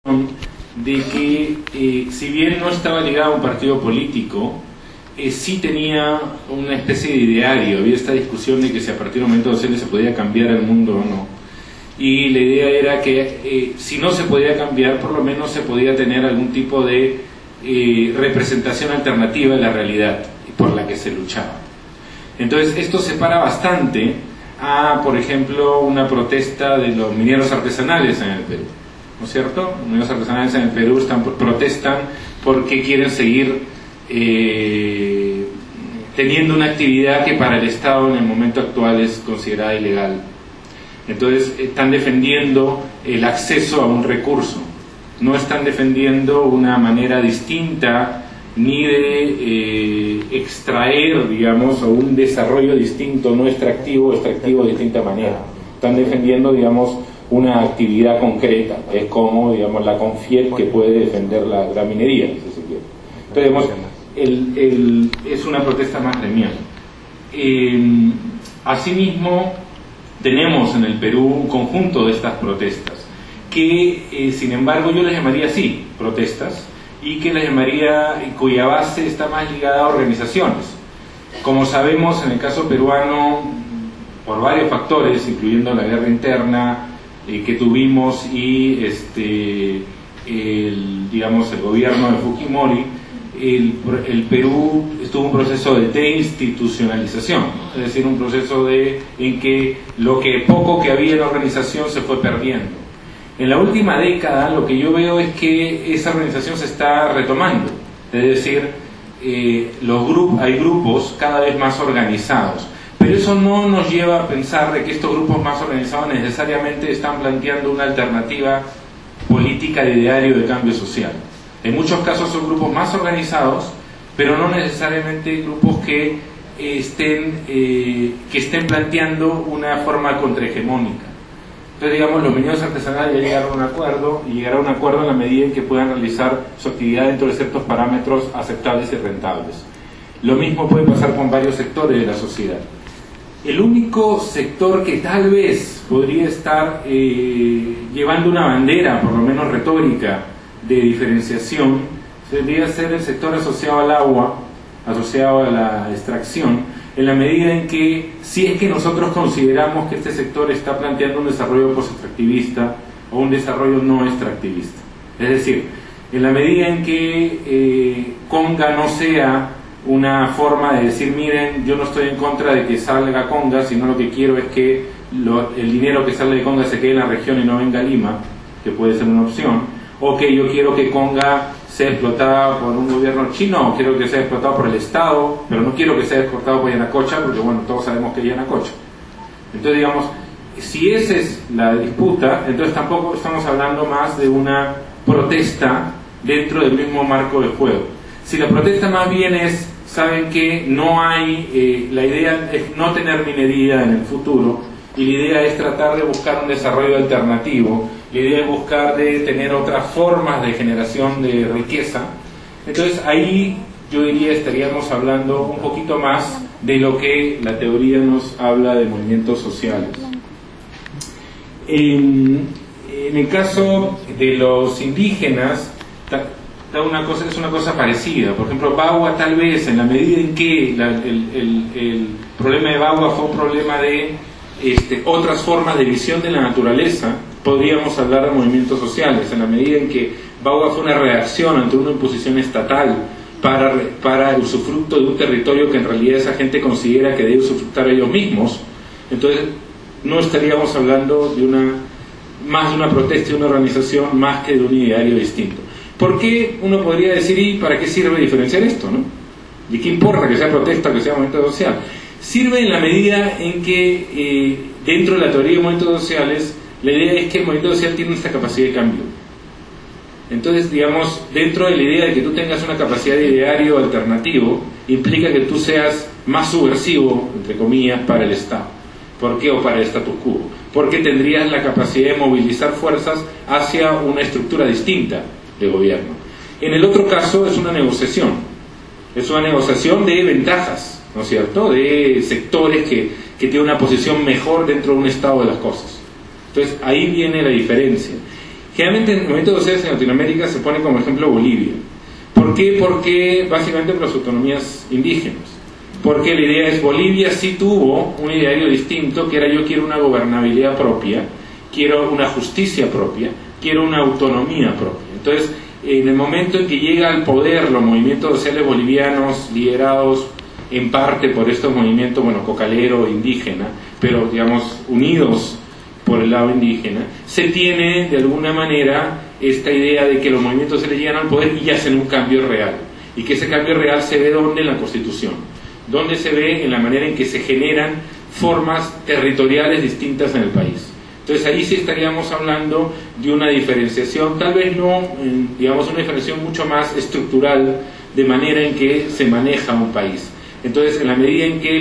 de que si bien no estaba ligado a un partido político, sí tenía una especie de ideario. Había esta discusión de que si a partir del momento docente se podía cambiar el mundo o no, y la idea era que si no se podía cambiar, por lo menos se podía tener algún tipo de representación alternativa de la realidad por la que se luchaba. Entonces esto separa bastante a, por ejemplo, una protesta de los mineros artesanales en el Perú, ¿no es cierto? Los mineros artesanales en el Perú protestan porque quieren seguir teniendo una actividad que para el Estado en el momento actual es considerada ilegal. Entonces están defendiendo el acceso a un recurso, no están defendiendo una manera distinta ni de extraer, digamos, o un desarrollo distinto, no extractivo de distinta manera. Están defendiendo, digamos, una actividad concreta. Es como, digamos, la CONFIEP que puede defender la minería, si se quiere. Entonces, digamos, es una protesta más gremial. Asimismo, tenemos en el Perú un conjunto de estas protestas que, sin embargo, yo las llamaría así, protestas, y que las llamaría, cuya base está más ligada a organizaciones. Como sabemos, en el caso peruano, por varios factores, incluyendo la guerra interna que tuvimos y digamos, el gobierno de Fujimori, el Perú estuvo un proceso de deinstitucionalización, es decir, un proceso en que lo que poco que había en la organización se fue perdiendo. En la última década lo que yo veo es que esa organización se está retomando, es decir, hay grupos cada vez más organizados, pero eso no nos lleva a pensar de que estos grupos más organizados necesariamente están planteando una alternativa política de ideario de cambio social. En muchos casos son grupos más organizados, pero no necesariamente grupos que estén planteando una forma contrahegemónica. Entonces, digamos, los mineros artesanales ya llegaron a un acuerdo, y llegarán a un acuerdo en la medida en que puedan realizar su actividad dentro de ciertos parámetros aceptables y rentables. Lo mismo puede pasar con varios sectores de la sociedad. El único sector que tal vez podría estar llevando una bandera, por lo menos retórica, de diferenciación, debería ser el sector asociado al agua, asociado a la extracción, en la medida en que, si es que nosotros consideramos que este sector está planteando un desarrollo post-extractivista o un desarrollo no extractivista. Es decir, en la medida en que Conga no sea una forma de decir, miren, yo no estoy en contra de que salga Conga, sino lo que quiero es que el dinero que sale de Conga se quede en la región y no venga a Lima, que puede ser una opción, o que yo quiero que Conga sea explotada por un gobierno chino, o quiero que sea explotado por el Estado, pero no quiero que sea explotado por Yanacocha, porque bueno, todos sabemos que es Yanacocha. Entonces, digamos, si esa es la disputa, entonces tampoco estamos hablando más de una protesta dentro del mismo marco de juego. Si la protesta más bien es, saben que no hay, la idea es no tener minería en el futuro, y la idea es tratar de buscar un desarrollo alternativo, la idea es buscar de tener otras formas de generación de riqueza. Entonces ahí yo diría estaríamos hablando un poquito más de lo que la teoría nos habla de movimientos sociales. En el caso de los indígenas es una cosa parecida. Por ejemplo, Bagua, tal vez en la medida en que el problema de Bagua fue un problema de otras formas de visión de la naturaleza, podríamos hablar de movimientos sociales, en la medida en que Bagua fue una reacción ante una imposición estatal para el usufructo de un territorio que en realidad esa gente considera que debe usufructar ellos mismos. Entonces no estaríamos hablando más de una protesta y una organización más que de un ideario distinto. ¿Por qué uno podría decir, y para qué sirve diferenciar esto, ¿no? ¿Y qué importa que sea protesta o que sea movimiento social? Sirve en la medida en que dentro de la teoría de movimientos sociales, la idea es que el movimiento social tiene esta capacidad de cambio. Entonces, digamos, dentro de la idea de que tú tengas una capacidad de ideario alternativo, implica que tú seas más subversivo, entre comillas, para el Estado. ¿Por qué? O para el status quo. Porque tendrías la capacidad de movilizar fuerzas hacia una estructura distinta de gobierno. En el otro caso es una negociación. Es una negociación de ventajas, ¿no es cierto?, de sectores que tienen una posición mejor dentro de un estado de las cosas. Entonces ahí viene la diferencia. Generalmente en movimientos sociales en Latinoamérica se pone como ejemplo Bolivia. ¿Por qué? Porque básicamente por las autonomías indígenas. Porque la idea es, Bolivia sí tuvo un ideario distinto, que era yo quiero una gobernabilidad propia, quiero una justicia propia, quiero una autonomía propia. Entonces, en el momento en que llega al poder los movimientos sociales bolivianos, liderados en parte por estos movimientos, bueno, cocalero, indígena, pero digamos unidos por el lado indígena, se tiene de alguna manera esta idea de que los movimientos sociales llegan al poder y hacen un cambio real, y que ese cambio real se ve ¿dónde? En la Constitución, donde se ve en la manera en que se generan formas territoriales distintas en el país. Entonces ahí sí estaríamos hablando de una diferenciación, tal vez no, digamos, una diferenciación mucho más estructural de manera en que se maneja un país. Entonces, en la medida en que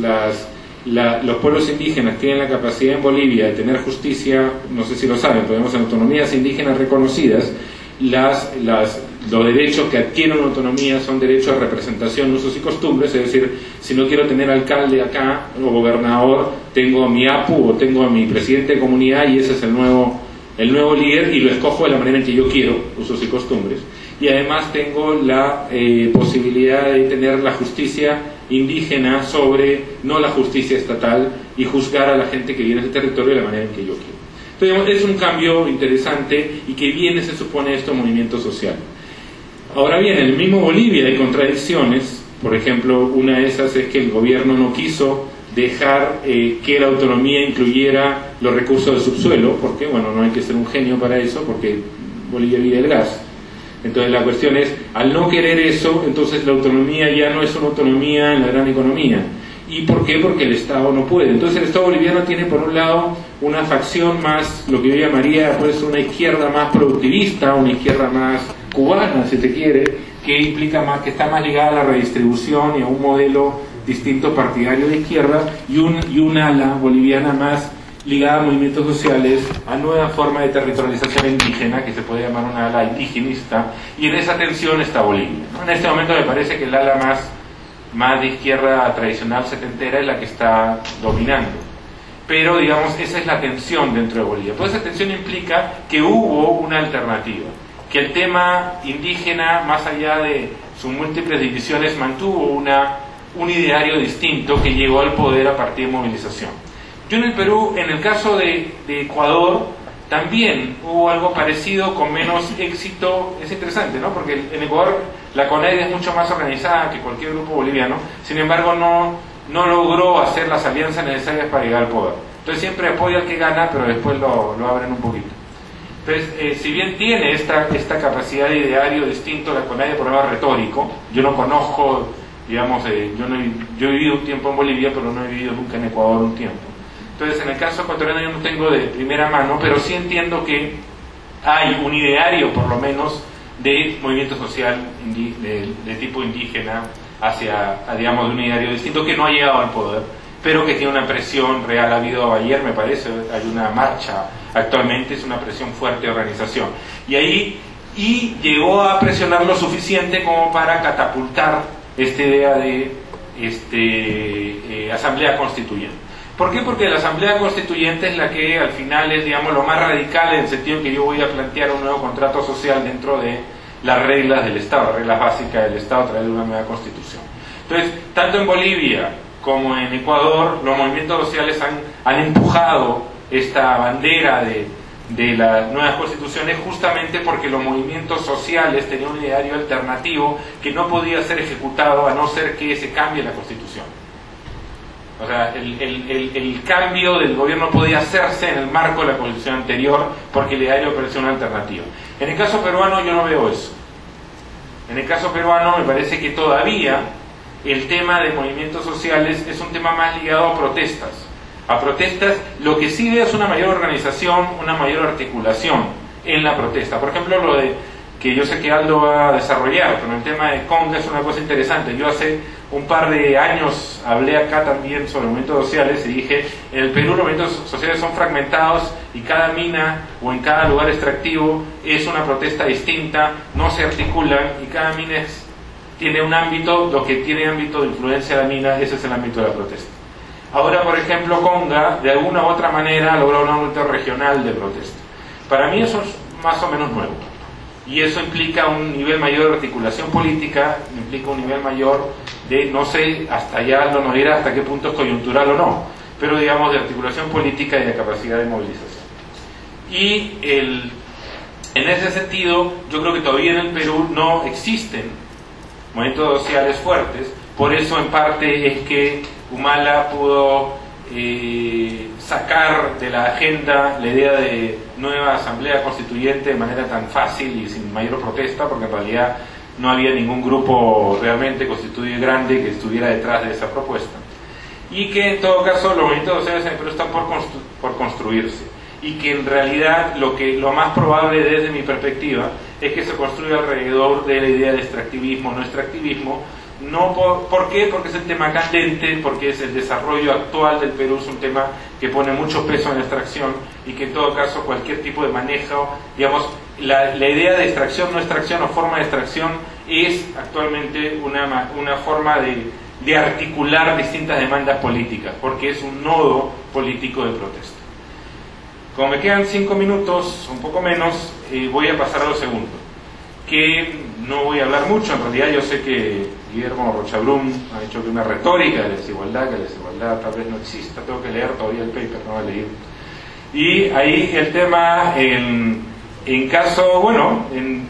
los pueblos indígenas tienen la capacidad en Bolivia de tener justicia, no sé si lo saben, pero en autonomías indígenas reconocidas, los derechos que adquieren una autonomía son derechos de representación, usos y costumbres, es decir, si no quiero tener alcalde acá o gobernador, tengo a mi APU o tengo a mi presidente de comunidad y ese es el nuevo líder y lo escojo de la manera en que yo quiero, usos y costumbres. Y además tengo la posibilidad de tener la justicia indígena sobre, no la justicia estatal, y juzgar a la gente que viene de ese territorio de la manera en que yo quiero. Entonces, es un cambio interesante y que viene, se supone, esto movimiento social. Ahora bien, en el mismo Bolivia hay contradicciones. Por ejemplo, una de esas es que el gobierno no quiso dejar que la autonomía incluyera los recursos del subsuelo, porque, bueno, no hay que ser un genio para eso, porque Bolivia vive del gas. Entonces la cuestión es, al no querer eso, entonces la autonomía ya no es una autonomía en la gran economía. ¿Y por qué? Porque el Estado no puede. Entonces el Estado boliviano tiene por un lado una facción más, lo que yo llamaría pues una izquierda más productivista, una izquierda más cubana, si te quiere, que implica más, que está más ligada a la redistribución y a un modelo distinto partidario de izquierda, y un ala boliviana más ligada a movimientos sociales, a nueva forma de territorialización indígena, que se puede llamar una ala indigenista, y en esa tensión está Bolivia, ¿no? En este momento me parece que el ala más de izquierda tradicional setentera es la que está dominando, pero digamos, esa es la tensión dentro de Bolivia. Pues esa tensión implica que hubo una alternativa, que el tema indígena, más allá de sus múltiples divisiones, mantuvo un ideario distinto que llegó al poder a partir de movilización. Yo en el Perú, en el caso de Ecuador, también hubo algo parecido con menos éxito. Es interesante, ¿no? Porque en Ecuador la CONAIE es mucho más organizada que cualquier grupo boliviano, sin embargo no logró hacer las alianzas necesarias para llegar al poder. Entonces siempre apoya al que gana, pero después lo abren un poquito. Entonces, si bien tiene esta capacidad de ideario distinto, la CONAIE por problema retórico, yo no conozco, digamos, yo he vivido un tiempo en Bolivia, pero no he vivido nunca en Ecuador un tiempo. Entonces, en el caso ecuatoriano yo no tengo de primera mano, pero sí entiendo que hay un ideario, por lo menos, de movimiento social de tipo indígena hacia, digamos, de un ideario distinto que no ha llegado al poder, pero que tiene una presión real. Ha habido ayer, me parece, hay una marcha actualmente, es una presión fuerte de organización. Y llegó a presionar lo suficiente como para catapultar esta idea de asamblea constituyente. ¿Por qué? Porque la asamblea constituyente es la que al final es, digamos, lo más radical en el sentido en que yo voy a plantear un nuevo contrato social dentro de las reglas del Estado, las reglas básicas del Estado a través de una nueva constitución. Entonces, tanto en Bolivia como en Ecuador, los movimientos sociales han empujado esta bandera de las nuevas constituciones, justamente porque los movimientos sociales tenían un ideario alternativo que no podía ser ejecutado a no ser que se cambie la constitución. O sea, el cambio del gobierno podía hacerse en el marco de la constitución anterior porque el ideario parecía una alternativa. En el caso peruano yo no veo eso. En el caso peruano me parece que todavía el tema de movimientos sociales es un tema más ligado a protestas. A protestas, lo que sí veo es una mayor organización, una mayor articulación en la protesta. Por ejemplo, lo de que yo sé que Aldo va a desarrollar, pero el tema de Conga es una cosa interesante. Yo hace un par de años hablé acá también sobre movimientos sociales y dije, en el Perú los movimientos sociales son fragmentados y cada mina o en cada lugar extractivo es una protesta distinta, no se articulan y cada mina tiene un ámbito, lo que tiene ámbito de influencia de la mina, ese es el ámbito de la protesta. Ahora, por ejemplo, Conga, de alguna u otra manera, ha logrado un ámbito regional de protesta. Para mí eso es más o menos nuevo. Y eso implica un nivel mayor de articulación política, implica un nivel mayor de, no sé, hasta allá no nos dirá hasta qué punto es coyuntural o no, pero digamos de articulación política y de capacidad de movilización. Y en ese sentido, yo creo que todavía en el Perú no existen movimientos sociales fuertes, por eso en parte es que Humala pudo sacar de la agenda la idea de nueva asamblea constituyente de manera tan fácil y sin mayor protesta, porque en realidad no había ningún grupo realmente constituido grande que estuviera detrás de esa propuesta, y que en todo caso los movimientos sociales en el Perú están por construirse, y que en realidad lo más probable desde mi perspectiva es que se construya alrededor de la idea de extractivismo, no extractivismo. No ¿por qué? Porque es el tema candente, porque es el desarrollo actual del Perú, es un tema que pone mucho peso en la extracción, y que en todo caso cualquier tipo de manejo, digamos, la idea de extracción, no extracción o forma de extracción es actualmente una forma de articular distintas demandas políticas, porque es un nodo político de protesta. Como me quedan 5 minutos, un poco menos, voy a pasar a lo segundo, que no voy a hablar mucho. En realidad yo sé que Guillermo Rocha-Brum ha dicho que una retórica de la desigualdad, que la desigualdad tal vez no exista, tengo que leer todavía el paper, no lo he leído. Y ahí el tema, en caso, bueno,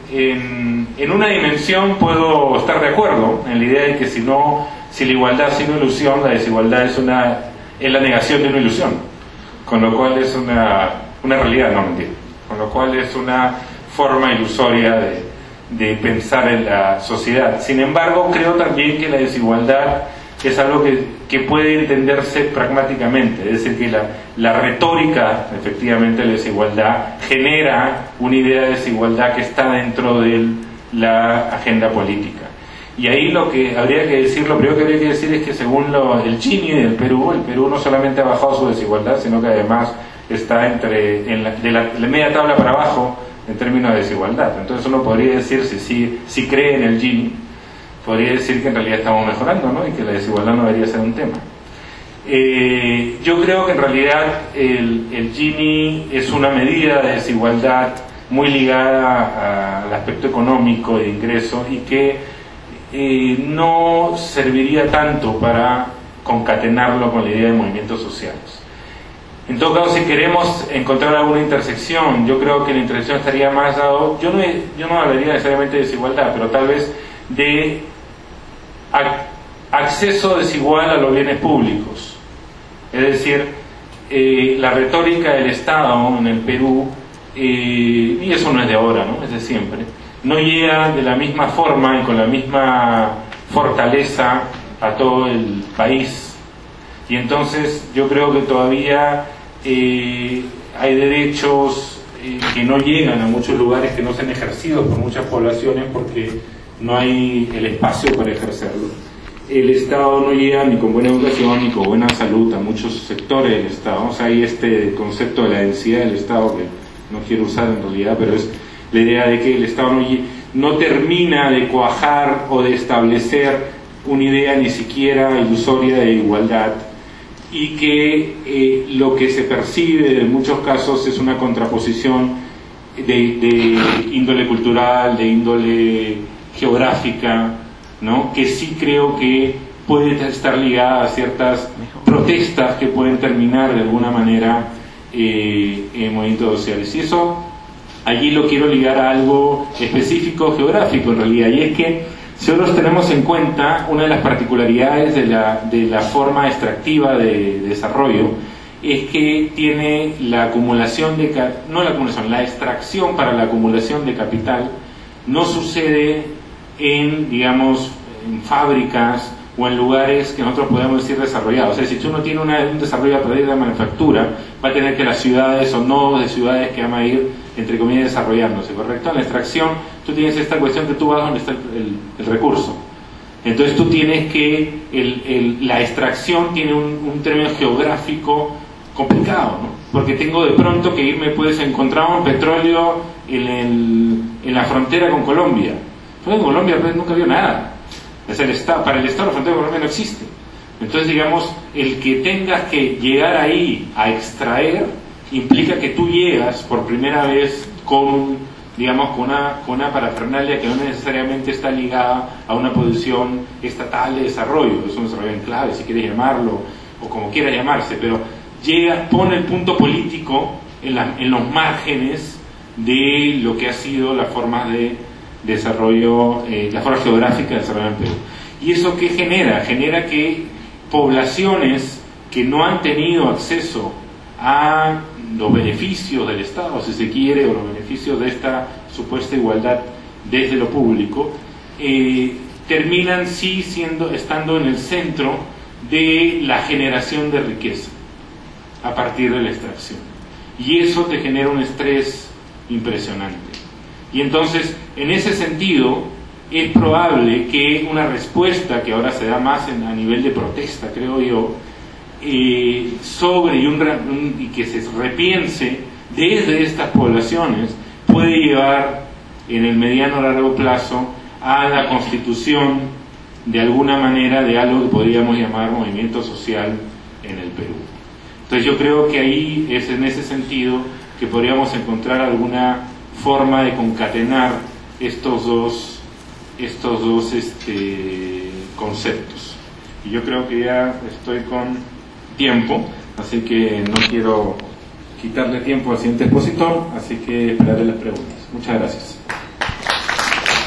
en una dimensión puedo estar de acuerdo, en la idea de que si la igualdad es una ilusión, la desigualdad es la negación de una ilusión, con lo cual es una realidad, no mentira, con lo cual es una forma ilusoria de pensar en la sociedad. Sin embargo, creo también que la desigualdad es algo que puede entenderse pragmáticamente, es decir, que la retórica, efectivamente, de la desigualdad genera una idea de desigualdad que está dentro de la agenda política. Y ahí lo primero que habría que decir es que según el Gini del Perú, el Perú no solamente ha bajado su desigualdad, sino que además está de la media tabla para abajo en términos de desigualdad. Entonces uno podría decir, si cree en el Gini, podría decir que en realidad estamos mejorando, ¿no? Y que la desigualdad no debería ser un tema. Yo creo que en realidad el Gini es una medida de desigualdad muy ligada al aspecto económico de ingreso, y que no serviría tanto para concatenarlo con la idea de movimientos sociales. En todo caso, si queremos encontrar alguna intersección, yo creo que la intersección estaría más dado, yo no hablaría necesariamente de desigualdad, pero tal vez de acceso desigual a los bienes públicos. Es decir, la retórica del Estado en el Perú, y eso no es de ahora, ¿no? Es de siempre, no llega de la misma forma y con la misma fortaleza a todo el país. Y entonces yo creo que todavía hay derechos que no llegan a muchos lugares, que no se han ejercido por muchas poblaciones porque no hay el espacio para ejercerlo. El Estado no llega ni con buena educación ni con buena salud a muchos sectores del Estado. O sea, hay este concepto de la densidad del Estado que no quiero usar en realidad, pero es la idea de que el Estado no termina de cuajar o de establecer una idea ni siquiera ilusoria de igualdad, y que lo que se percibe en muchos casos es una contraposición de índole cultural, de índole geográfica, ¿no? Que sí creo que puede estar ligada a ciertas protestas que pueden terminar de alguna manera en movimientos sociales. Y eso allí lo quiero ligar a algo específico geográfico en realidad, y es que si nosotros tenemos en cuenta una de las particularidades de la forma extractiva de desarrollo, es que tiene la acumulación la extracción para la acumulación de capital no sucede en fábricas o en lugares que nosotros podemos decir desarrollados. O sea, si uno tiene un desarrollo a partir de la manufactura, va a tener que las ciudades o nodos de ciudades que van a ir, entre comillas, desarrollándose, ¿correcto? En la extracción tú tienes esta cuestión que tú vas donde está el recurso. Entonces tú tienes que la extracción tiene un término geográfico complicado, ¿no? Porque tengo de pronto que irme, puedes encontrar un petróleo en la frontera con Colombia. Pero en Colombia nunca vio nada. Para el Estado la frontera con Colombia no existe. Entonces, digamos, el que tengas que llegar ahí a extraer implica que tú llegas por primera vez con, digamos, con una parafernalia que no necesariamente está ligada a una posición estatal de desarrollo. Es un desarrollo en clave, si quieres llamarlo, o como quiera llamarse, pero pone el punto político en los márgenes de lo que ha sido la forma de desarrollo, la forma geográfica de desarrollo en Perú. ¿Y eso qué genera? Genera que poblaciones que no han tenido acceso a los beneficios del Estado, si se quiere, o los beneficios de esta supuesta igualdad desde lo público, terminan sí estando en el centro de la generación de riqueza a partir de la extracción. Y eso te genera un estrés impresionante. Y entonces, en ese sentido, es probable que una respuesta que ahora se da más a nivel de protesta, creo yo, sobre y que se repiense desde estas poblaciones, puede llevar en el mediano o largo plazo a la constitución de alguna manera de algo que podríamos llamar movimiento social en el Perú. Entonces yo creo que ahí es en ese sentido que podríamos encontrar alguna forma de concatenar estos dos conceptos. Y yo creo que ya estoy con tiempo, así que no quiero quitarle tiempo al siguiente expositor, así que esperaré las preguntas. Muchas gracias.